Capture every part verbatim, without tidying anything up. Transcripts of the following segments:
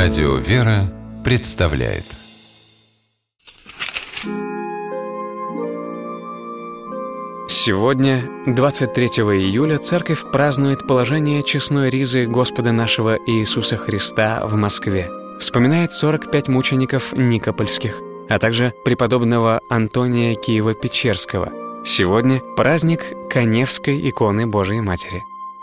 Радио «Вера» представляет. Сегодня, двадцать третьего июля, Церковь празднует положение честной ризы Господа нашего Иисуса Христа в Москве. Вспоминает сорок пять мучеников никопольских, а также преподобного Антония Киево-Печерского. Сегодня праздник Каневской иконы Божией Матери.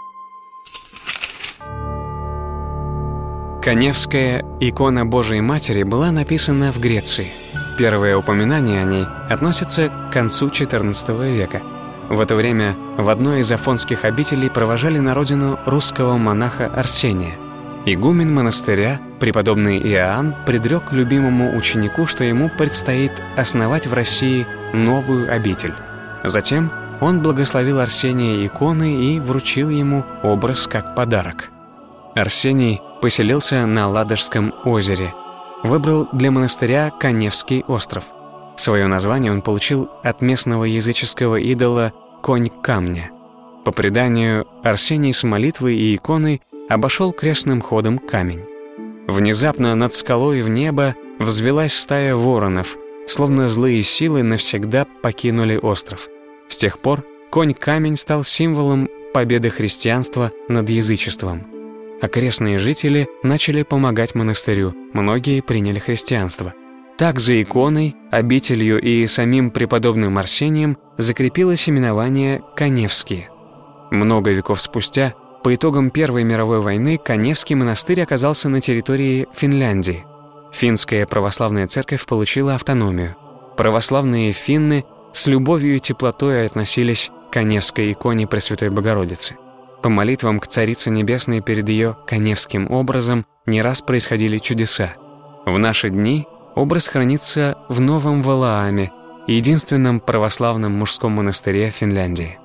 Каневская икона Божией Матери была написана в Греции. Первое упоминание о ней относится к концу четырнадцатого века. В это время в одной из афонских обителей провожали на родину русского монаха Арсения. Игумен монастыря, преподобный Иоанн, предрек любимому ученику, что ему предстоит основать в России новую обитель. Затем он благословил Арсения иконой и вручил ему образ как подарок. Арсений поселился на Ладожском озере. Выбрал для монастыря Каневский остров. Свое название он получил от местного языческого идола Конь Камня. По преданию, Арсений с молитвой и иконой обошел крестным ходом камень. Внезапно над скалой в небо взвелась стая воронов, словно злые силы навсегда покинули остров. С тех пор Конь-Камень стал символом победы христианства над язычеством. Окрестные жители начали помогать монастырю, многие приняли христианство. Так за иконой, обителью и самим преподобным Арсением закрепилось именование Каневские. Много веков спустя, по итогам Первой мировой войны, Каневский монастырь оказался на территории Финляндии. Финская православная церковь получила автономию. Православные финны с любовью и теплотой относились к Каневской иконе Пресвятой Богородицы. По молитвам к Царице Небесной перед ее каневским образом не раз происходили чудеса. В наши дни образ хранится в Новом Валааме, единственном православном мужском монастыре Финляндии.